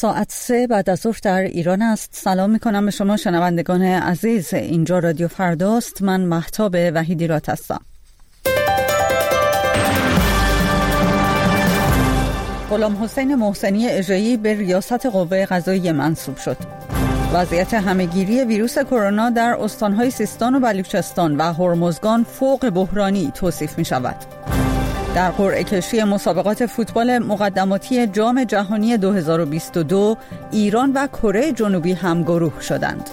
ساعت 3 بعد از ظهر در ایران است. سلام میکنم به شما شنوندگان عزیز. اینجا رادیو فرداست. من مهتاب وحیدی رات هستم. غلام حسین محسنی اژه‌ای به ریاست قوه قضاییه منصوب شد. وضعیت همه‌گیری ویروس کرونا در استان‌های سیستان و بلوچستان و هرمزگان فوق بحرانی توصیف می‌شود. در قرعه کشی مسابقات فوتبال مقدماتی جام جهانی 2022 ایران و کره جنوبی همگروه شدند.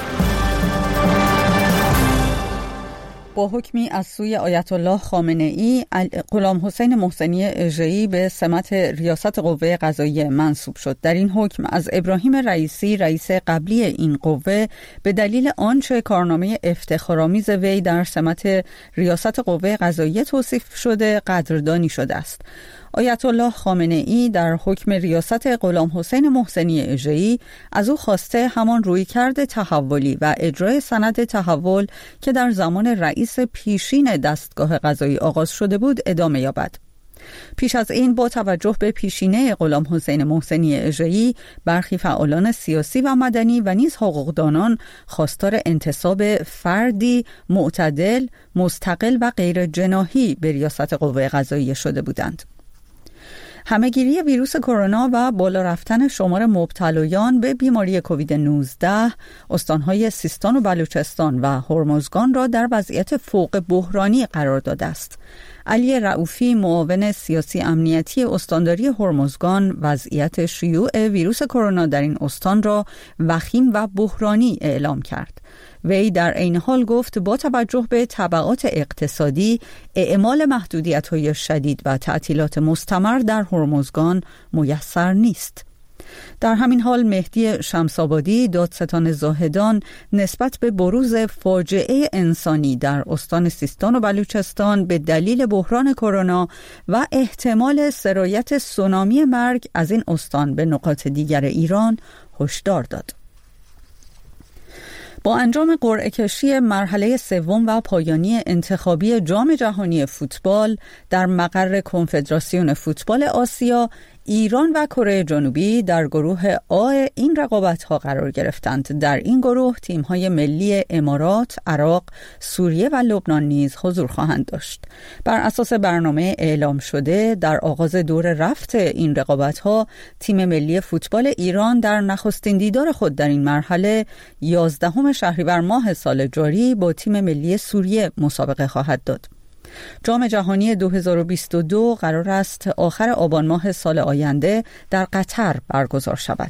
با حکمی از سوی آیت الله خامنه‌ای، غلام حسین محسنی اژه‌ای به سمت ریاست قوه قضاییه منصوب شد. در این حکم از ابراهیم رئیسی، رئیس قبلی این قوه، به دلیل آنچه کارنامه افتخارآمیز وی در سمت ریاست قوه قضاییه توصیف شده قدردانی شده است. آیت الله خامنه‌ای در حکم ریاست غلام حسین محسنی اژه‌ای از او خواسته همان رویکرد تحولی و اجرای سند تحول که در زمان رئیس پیشین دستگاه قضایی آغاز شده بود ادامه یابد. پیش از این با توجه به پیشینه غلام حسین محسنی اژه‌ای، برخی فعالان سیاسی و مدنی و نیز حقوقدانان خواستار انتصاب فردی معتدل، مستقل و غیر جناحی به ریاست قوه قضاییه شده بودند. همه‌گیری ویروس کرونا و بالا رفتن شمار مبتلایان به بیماری کووید 19 استان‌های سیستان و بلوچستان و هرمزگان را در وضعیت فوق بحرانی قرار داده است. علی رؤوفی، معاون سیاسی امنیتی استانداری هرمزگان، وضعیت شیوع ویروس کرونا در این استان را وخیم و بحرانی اعلام کرد. وی در عین حال گفت با توجه به تبعات اقتصادی، اعمال محدودیت‌های شدید و تعطیلات مستمر در هرمزگان میسر نیست. در همین حال مهدی شمس‌آبادی، دادستان زاهدان، نسبت به بروز فاجعه انسانی در استان سیستان و بلوچستان به دلیل بحران کرونا و احتمال سرایت سونامی مرگ از این استان به نقاط دیگر ایران هشدار داد. با انجام قرعه کشی مرحله سوم و پایانی انتخابی جام جهانی فوتبال در مقر کنفدراسیون فوتبال آسیا، ایران و کره جنوبی در گروه آ این رقابت‌ها قرار گرفتند. در این گروه تیم‌های ملی امارات، عراق، سوریه و لبنان نیز حضور خواهند داشت. بر اساس برنامه اعلام شده، در آغاز دور رفت این رقابت‌ها، تیم ملی فوتبال ایران در نخستین دیدار خود در این مرحله 11 شهریور ماه سال جاری با تیم ملی سوریه مسابقه خواهد داد. جام جهانی 2022 قرار است آخر آبان ماه سال آینده در قطر برگزار شود.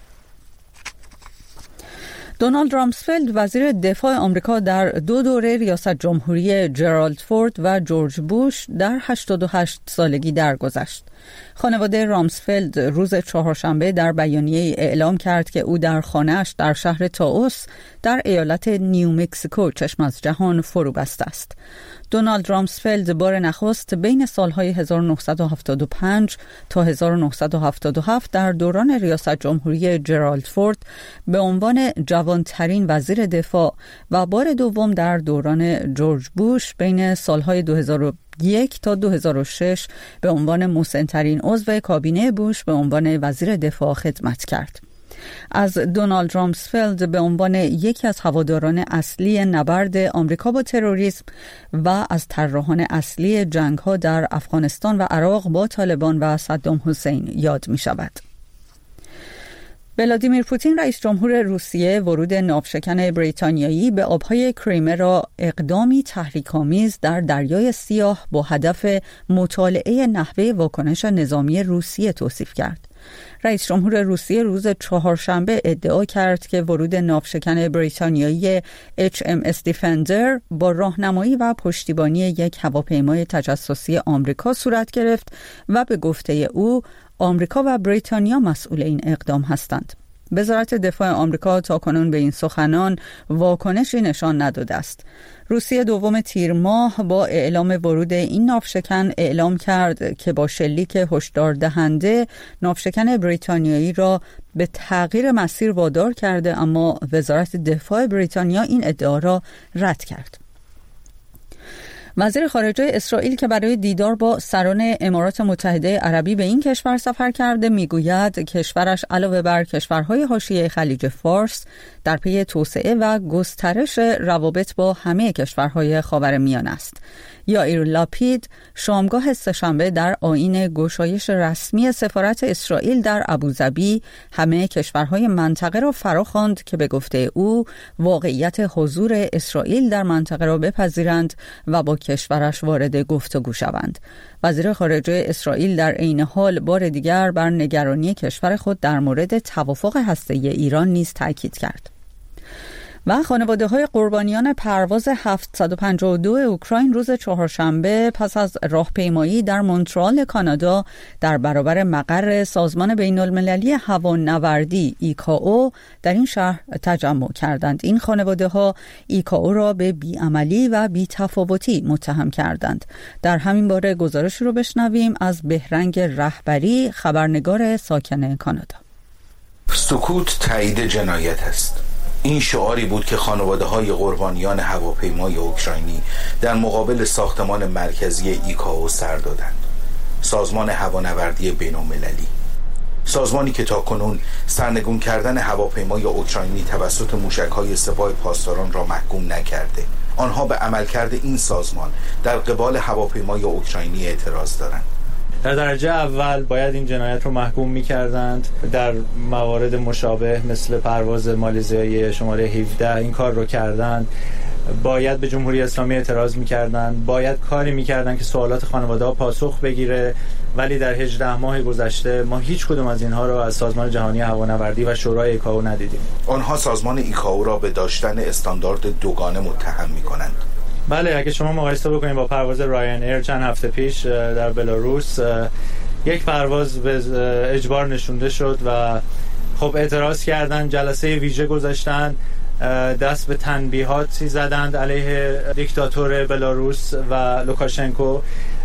دونالد رامسفلد، وزیر دفاع آمریکا، در 2 دوره ریاست جمهوری جرالد فورد و جورج بوش در 88 سالگی درگذشت. خانواده رامسفلد روز چهارشنبه در بیانیه اعلام کرد که او در خانه‌اش در شهر تائوس در ایالت نیو مکزیکو چشم از جهان فرو بسته است. دونالد رامسفلد بار نخست بین سالهای 1975 تا 1977 در دوران ریاست جمهوری جرالد فورد به عنوان جوانترین وزیر دفاع و بار دوم در دوران جورج بوش بین سالهای 2001 تا 2006 به عنوان مسن‌ترین عضو کابینه بوش به عنوان وزیر دفاع خدمت کرد. از دونالد رامسفلد به عنوان یکی از هواداران اصلی نبرد آمریکا با تروریسم و از طراحان اصلی جنگ‌ها در افغانستان و عراق با طالبان و صدام حسین یاد می شود. ولادیمیر پوتین، رئیس جمهور روسیه، ورود ناوشکن بریتانیایی به آبهای کریمه را اقدامی تحریک‌آمیز در دریای سیاه با هدف مطالعه نحوه واکنش نظامی روسیه توصیف کرد. رئیس جمهور روسیه روز چهارشنبه ادعا کرد که ورود ناوشکن بریتانیایی HMS دیفندر با راهنمایی و پشتیبانی یک هواپیمای تجسسی آمریکا صورت گرفت و به گفته او آمریکا و بریتانیا مسئول این اقدام هستند. وزارت دفاع آمریکا تاکنون به این سخنان واکنشی نشان نداده است. روسیه دوم تیر ماه با اعلام ورود این ناوشکن اعلام کرد که با شلیک هشدار دهنده ناوشکن بریتانیایی را به تغییر مسیر وادار کرده، اما وزارت دفاع بریتانیا این ادعا را رد کرد. وزیر خارجه اسرائیل که برای دیدار با سران امارات متحده عربی به این کشور سفر کرده میگوید کشورش علاوه بر کشورهای حاشیه خلیج فارس در پی توسعه و گسترش روابط با همه کشورهای خاورمیانه است. یائیر لاپید شامگاه سه‌شنبه در آیین گشایش رسمی سفارت اسرائیل در ابوظبی همه کشورهای منطقه را فراخواند که به گفته او واقعیت حضور اسرائیل در منطقه را بپذیرند و با کشورش وارد گفتگو شوند. وزیر خارجه اسرائیل در عین حال بار دیگر بر نگرانی کشور خود در مورد توافق هسته‌ای ایران نیز تاکید کرد. و خانواده‌های قربانیان پرواز 752 اوکراین روز چهارشنبه پس از راهپیمایی در مونترال کانادا در برابر مقر سازمان بین‌المللی هوانوردی ایکائو در این شهر تجمع کردند. این خانواده‌ها ایکائو را به بیعملی و بی‌تفاوتی متهم کردند. در همین باره گزارش رو بشنویم از بهرنگ رهبری، خبرنگار ساکن کانادا. سکوت تایید جنایت است. این شعاری بود که خانواده‌های قربانیان هواپیمای اوکراینی در مقابل ساختمان مرکزی ایکائو سر دادند. سازمان هوانوردی بین‌المللی، سازمانی که تاکنون سرنگون کردن هواپیمای اوکراینی توسط موشک‌های سپاه پاسداران را محکوم نکرده. آنها به عملکرد این سازمان در قبال هواپیمای اوکراینی اعتراض دارند. در درجه اول باید این جنایت رو محکوم می‌کردند. در موارد مشابه مثل پرواز مالزیایی شماره 17 این کار رو کردند. باید به جمهوری اسلامی اعتراض می‌کردند. باید کاری می‌کردند که سوالات خانواده‌ها پاسخ بگیره، ولی در 18 ماه گذشته ما هیچ کدوم از اینها رو از سازمان جهانی هوانوردی و شورای ایکائو ندیدیم. آنها سازمان ایکائو را به داشتن استاندارد دوگانه متهم می‌کنند. بله، اگه شما مقایسه بکنید با پرواز راین ایر چند هفته پیش در بلاروس، یک پرواز به اجبار نشونده شد و خب اعتراض کردن، جلسه ویژه گذاشتن، دست به تنبیهاتی زدند علیه دیکتاتور بلاروس و لوکاشنکو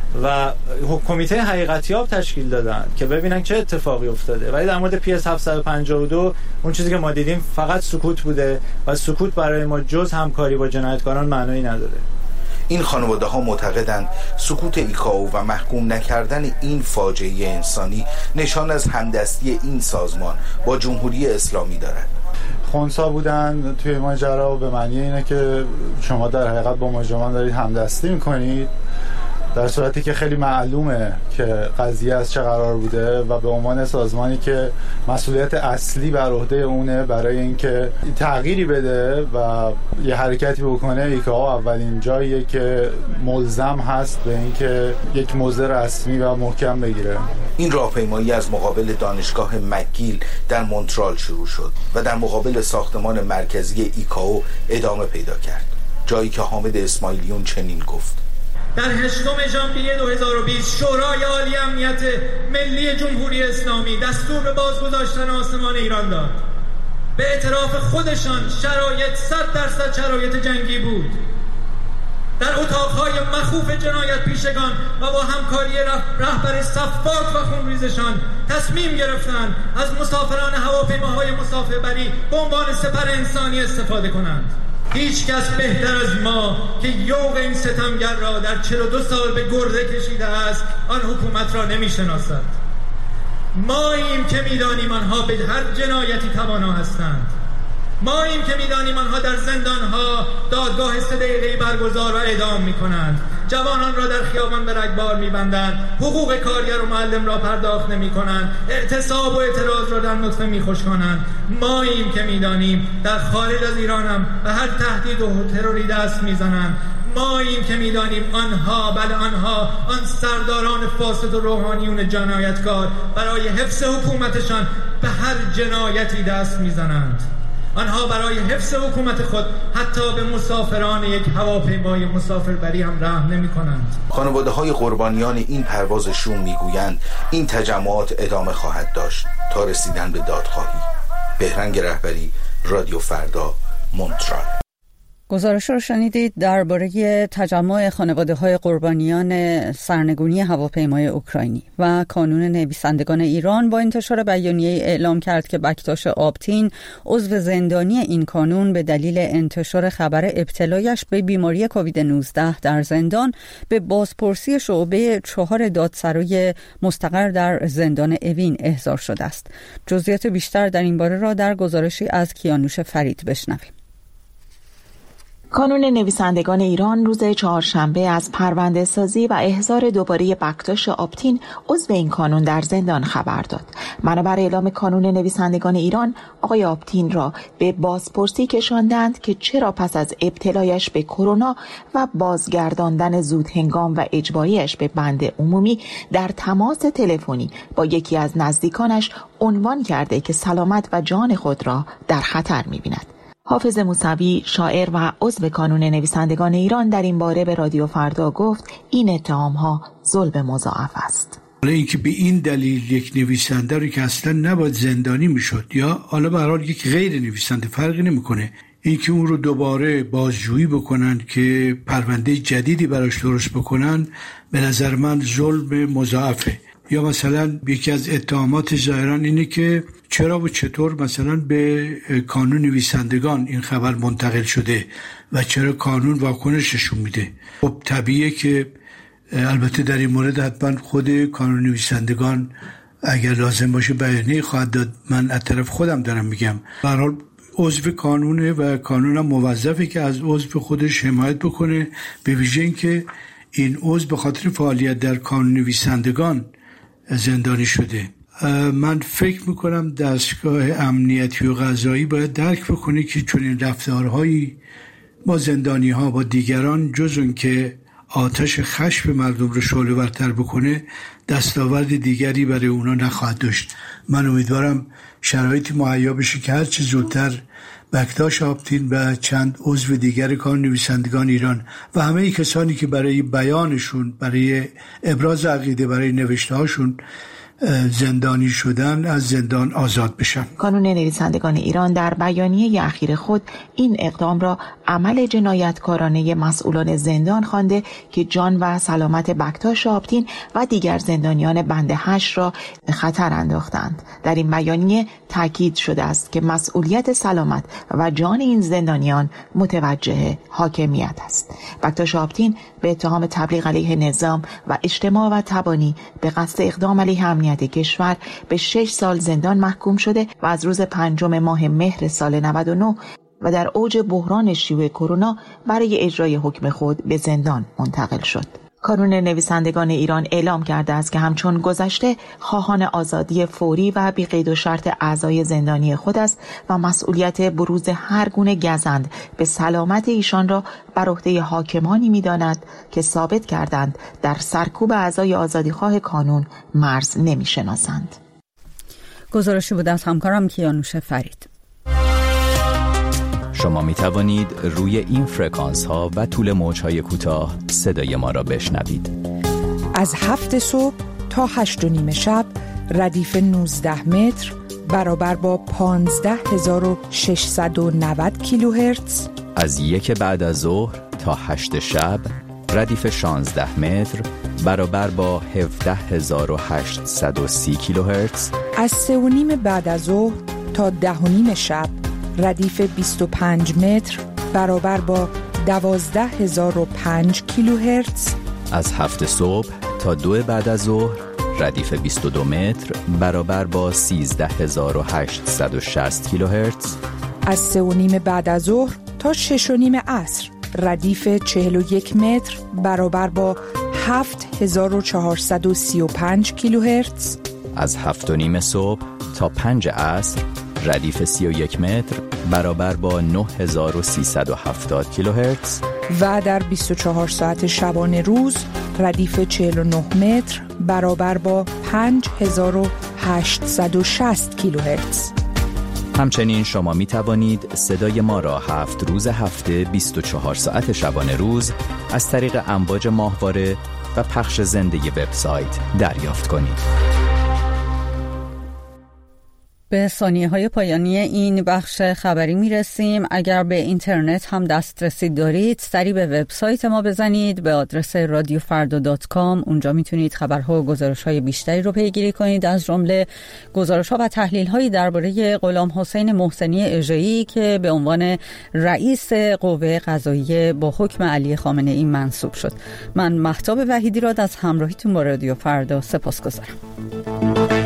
و کمیته حقیقتیاب تشکیل دادن که ببینن چه اتفاقی افتاده. ولی در مورد PS 752 اون چیزی که ما دیدیم فقط سکوت بوده و سکوت برای ما جز همکاری با جنایتکاران معنی نداره. این خانواده‌ها معتقدند سکوت ایکائو و محکوم نکردن این فاجعه انسانی نشان از همدستی این سازمان با جمهوری اسلامی دارد. خنثی بودن توی ماجرا به معنی اینه که شما در حقیقت با مجرمان دارید همدستی میکنید، در صورتی که خیلی معلومه که قضیه از چه قرار بوده و به عنوان سازمانی که مسئولیت اصلی بر عهده اونه برای اینکه تغییری بده و یه حرکتی بکنه، ایکائو اولین جاییه که ملزم هست به اینکه یک موضع رسمی و محکم بگیره. این راهپیمایی از مقابل دانشگاه مکگیل در مونترال شروع شد و در مقابل ساختمان مرکزی ایکائو ادامه پیدا کرد، جایی که حامد اسماعیلیون چنین گفت: در 8 ژانویه 2020 شورای عالی امنیت ملی جمهوری اسلامی دستور به بازگذاشتن آسمان ایران داد. به اعتراف خودشان شرایط 100% شرایط جنگی بود. در اتاقهای مخوف جنایت پیشگان و با همکاری رهبر صفاک و خونریزشان تصمیم گرفتند از مسافران هواپیماهای مسافربری به عنوان سپر انسانی استفاده کنند. هیچ کس بهتر از ما که یوغ این ستمگر را در 42 سال به گرده کشیده است آن حکومت را نمی‌شناسد. ماییم که می‌دانیم آنها به هر جنایتی توانا هستند. ماییم که می‌دانیم آنها در زندان‌ها دادگاه 3 دقیقه‌ای برگزار و اعدام می‌کنند. جوانان را در خیابان به رگبار می‌بندند. حقوق کارگر و معلم را پرداخت نمی‌کنند. اعتصاب و اعتراض را در نطفه می‌خشکانند. ماییم که می‌دانیم در خارج از ایران هم به هر تهدید و تروری دست می‌زنند. ماییم که می‌دانیم آنها آن سرداران فاسد و روحانیون جنایتکار برای حفظ حکومتشان به هر جنایتی دست می‌زنند. آنها برای حفظ حکومت خود حتی به مسافران یک هواپیمای مسافربری هم رحم نمی‌کنند. خانواده‌های قربانیان این پرواز شوم میگویند این تجمعات ادامه خواهد داشت تا رسیدن به دادخواهی. بهرنگ رهبری، رادیو فردا، مونترال. گزارش رو شنیدید درباره تجمع خانواده‌های قربانیان سرنگونی هواپیمای اوکراینی و کانون نویسندگان ایران با انتشار بیانیه اعلام کرد که بکتاش آبتین عضو زندانی این کانون به دلیل انتشار خبر ابتلایش به بیماری کووید 19 در زندان به بازپرسی شعبه 4 دادسرای مستقر در زندان اوین احضار شده است. جزئیات بیشتر در این باره را در گزارشی از کیانوش فرید بشنویم. کانون نویسندگان ایران روز چهارشنبه از پرونده سازی و احضار دوباره بکتاش آبتین عضو این کانون در زندان خبر داد. بنابر اعلام کانون نویسندگان ایران، آقای آبتین را به بازپرسی کشاندند که چرا پس از ابتلایش به کرونا و بازگرداندن زود هنگام و اجباریش به بند عمومی در تماس تلفنی با یکی از نزدیکانش عنوان کرده که سلامت و جان خود را در خطر می‌بیند. حافظ موسوی، شاعر و عضو کانون نویسندگان ایران، در این باره به رادیو فردا گفت این اتهام‌ها ظلم مضاعف است. حالا اینکه به این دلیل یک نویسنده رو که اصلا نباید زندانی میشد یا حالا به هر حال یک غیر نویسنده فرقی نمیکنه، اینکه اون رو دوباره بازجویی بکنن که پرونده جدیدی براش درست بکنن، به نظر من ظلم مضاعفه. یا مثلا یکی از اتهامات ظاهرا اینه که چرا و چطور مثلا به کانون نویسندگان این خبر منتقل شده و چرا کانون واکنششون میده. خب طبیعیه که البته در این مورد حتما خود کانون نویسندگان اگر لازم باشه بیانیه خواهد داد. من از طرف خودم دارم میگم به هر حال عضو کانونه و کانونم موظفه که از عضو خودش حمایت بکنه، به ویژه اینکه این عضو به خاطر فعالیت در کانون نویسندگان زندانی شده. من فکر میکنم دستگاه امنیتی و قضایی باید درک بکنه که چون این رفتارهایی با زندانی ها با دیگران جز اون که آتش خشم مردم رو شعله ورتر بکنه دستاورد دیگری برای اونا نخواهد داشت. من امیدوارم شرایطی مهیا بشه که هرچی زودتر بکتاش آبتین و چند عضو دیگر کانون نویسندگان ایران و همه کسانی که برای بیانشون، برای ابراز عقیده، برای نوشته هاشون زندانی شدن از زندان آزاد بشن. کانون نویسندگان ایران در بیانیه اخیر خود این اقدام را عمل جنایتکارانه مسئولان زندان خوانده که جان و سلامت بکتاش آبتین و دیگر زندانیان بند 8 را به خطر انداختند. در این بیانیه تاکید شده است که مسئولیت سلامت و جان این زندانیان متوجه حاکمیت است. بکتاش آبتین به اتهام تبلیغ علیه نظام و اجتماع و تبانی به قصد اقدام علیه امنیت کشور به 6 سال زندان محکوم شده و از روز 5 ماه مهر سال 99 و در اوج بحران شیوع کرونا برای اجرای حکم خود به زندان منتقل شد. کانون نویسندگان ایران اعلام کرده است که همچون گذشته خواهان آزادی فوری و بی قید و شرط اعضای زندانی خود است و مسئولیت بروز هر گونه گزند به سلامت ایشان را بر عهده حاکمانی می‌داند که ثابت کردند در سرکوب اعضای آزادیخواه کانون مرز نمی‌شناسند. گزارشی بود از همکارم کیانوش فرید. شما می توانید روی این فرکانس ها و طول موج های کوتاه صدای ما را بشنوید. از 7 صبح تا 8:30 شب ردیف 19 متر برابر با 15690 کیلوهرتز. از 1 بعد از ظهر تا 8 شب ردیف 16 متر برابر با 17830 کیلوهرتز. از 3:30 بعد از ظهر تا 10:30 شب ردیف 25 متر برابر با 12005 کیلوهرتز. از 7 صبح تا 2 بعد از ظهر ردیف 22 متر برابر با 13860 کیلوهرتز. از 3:30 بعد از ظهر تا 6:30 عصر ردیف 41 متر برابر با 7435 کیلوهرتز. از 7:30 صبح تا 5 عصر ردیف 31 متر برابر با 9370 کیلوهرتز. و در 24 ساعت شبانه روز ردیف 49 متر برابر با 5860 کیلوهرتز. همچنین شما می توانید صدای ما را 7 روز هفته 24 ساعت شبانه روز از طریق امواج ماهواره و پخش زنده وبسایت دریافت کنید. به ثانیه‌های پایانی این بخش خبری میرسیم. اگر به اینترنت هم دسترسی دارید سری به وبسایت ما بزنید به آدرس radiofarda.com. اونجا میتونید خبرها و گزارش‌های بیشتری رو پیگیری کنید، از جمله گزارش‌ها و تحلیل‌هایی درباره غلام حسین محسنی اژه‌ای که به عنوان رئیس قوه قضاییه با حکم علی خامنه‌ای منصوب شد. من مهتاب وحیدی را از همراهیتون با رادیو فردا سپاسگزارم.